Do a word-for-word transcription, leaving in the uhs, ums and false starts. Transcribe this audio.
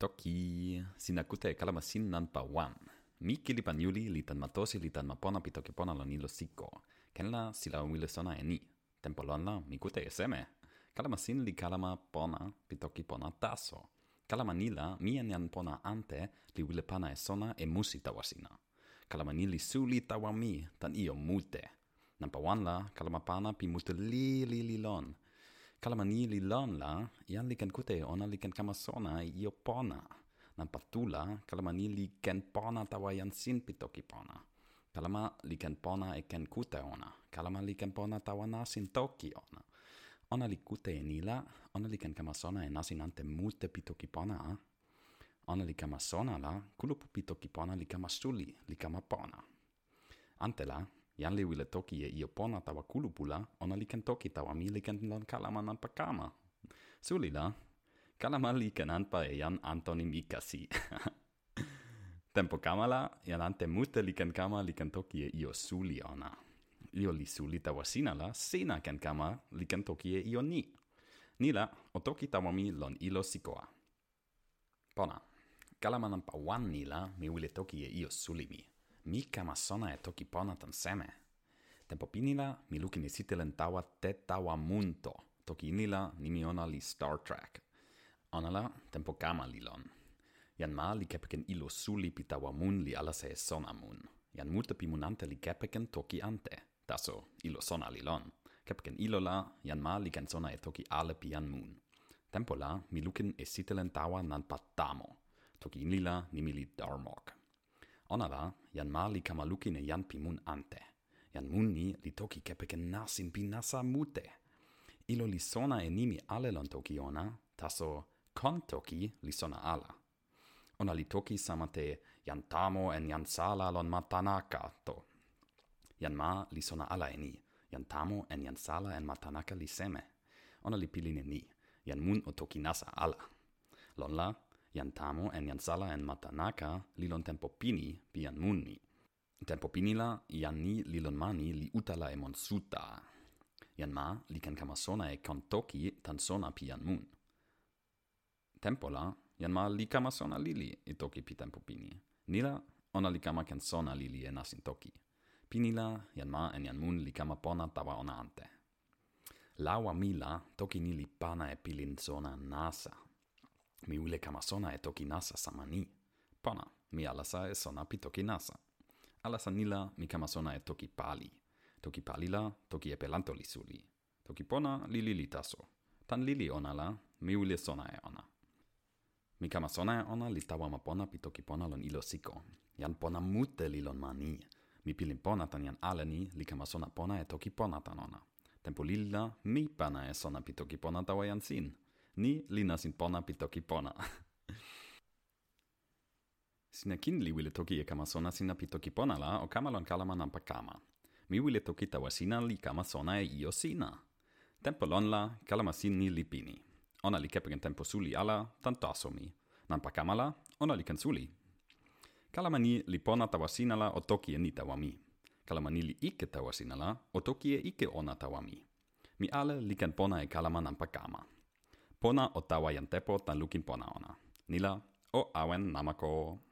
Toki sina kute e kalama sin nanpa wan. Mi kilipan yuli li tan matosi li tan mapona pi toki pona lon ilo siko. Ken la sila wile sona e ni. Tempo lon la mi kute e seme. Kalama sin li kalama pona pi toki pona taso. Kalama nila mi en jan pona ante li wile pana e sona e musi tawa sina. Kalama nili suli tawa mi tan io mute. Nampa wan la kalama pana pi mute li li li lon. Kalama ni li lon la, jan li ken kute ona li ken kama sona e io pona. Nampa tula, kalama ni li ken pona tawa jan sin pi toki pona. Kalama li ken pona e ken kute ona. Kalama li ken pona tawa nasin toki ona. Ona li kute e nila, ona li ken kama sona e nasin ante mute pi toki pona. A? Ona li kama sona la, kulupu pi toki pona li kama suli, li kama pona. Ante la, jan li wile toki e io pona tawa kulupula, ona li ken toki tawa mi li ken lon kalama nanpa kama. Suli la, kalama li ken anpa e jan Antoni Mikasi. Tempo kama la, jan ante mute li ken kama li ken toki e io suli ona. Io li suli tawa sina la, sina ken kama li ken toki e io ni. Nila, o toki tawa mi lon ilo sikoa. Pona, kalama nanpa wan nila, mi wile toki e io suli mi. Mi kama sona e toki pona tan seme. Tempo pinila, mi lukin e sitelen tawa te tawa munto. Toki inila, nimi ona li Star Trek. Ona la, tempo kama li lon. Jan ma li kepeken ilo suli pi tawa mun li alase e sona mun. Jan muta pi munante li kepeken toki ante. Taso, ilo sona li lon. Kepeken ilo la, jan ma li ken sona e toki ale pi jan mun. Tempo la, mi lukin e sitelen tawa nanpa tamo. Toki inila, nimi li Darmok. Ona la, jan ma li kama lukin e jan pi mun ante. Jan mun ni li toki kepeken nasin pi nasa mute. Ilo li sona e nimi ale lon toki ona, taso kon toki li sona ala. Ona li toki samate jan tamo en jan sala lon matanaka to. Jan ma li sona ala e ni. Jan tamo en jan sala en matanaka li seme. Ona li pilin e ni. Jan mun o toki nasa ala. Lon la, jan tamo en jan sala en matanaka li lon tempo pini pi jan mun ni. Tempo pini la, jan ni li lon mani li utala e mon suta. Jan ma li ken kama sona e kon toki tan sona pi jan mun. Tempo la, jan ma li kama sona lili e toki pi tempo pini. Nila, ona li kama ken sona lili e nasin toki. Pini la, jan ma en jan mun li kama pona tawa ona ante. Lawa mi la, toki ni li pana e pilin sona nasa. Mi wile kama sona e toki nasa sama ni. Pona, mi alasa e sona pi toki nasa. Alasa nila, mi kama sona e toki pali. Toki pali la, toki e pelanto li suli. Toki pona, li lili taso. Tan lili ona la, mi wile sona e ona. Mi kama sona e ona li tawa ma pona pi toki pona lon ilo siko. Jan pona mute li lon ma ni. Mi pilin pona tan jan ale ni, li kama sona pona e toki pona tan ona. Tempo lili la, mi pana e sona pi toki pona tawa jan sin. Ni li nasin pona pi toki pona. Sina kin li wile toki e kama sona sina pi toki pona la, o kama lon kalama nampa kama. Mi wile toki tawa sina li kama sona e io sina. Tempo lon la, kalama sin ni li pini. Ona li kepeken tempo suli ala, tan taso mi. Nampa kama la, ona li ken suli. Kalama ni li pona tawa sina la o toki e ni tawa mi. Kalama ni li ike tawa sina la, o toki e ike ona tawa mi. Mi ale li ken pona e kalama nampa kama. Pona o tawa jan tepo tan lukin pona ona. Nila, o awen namako.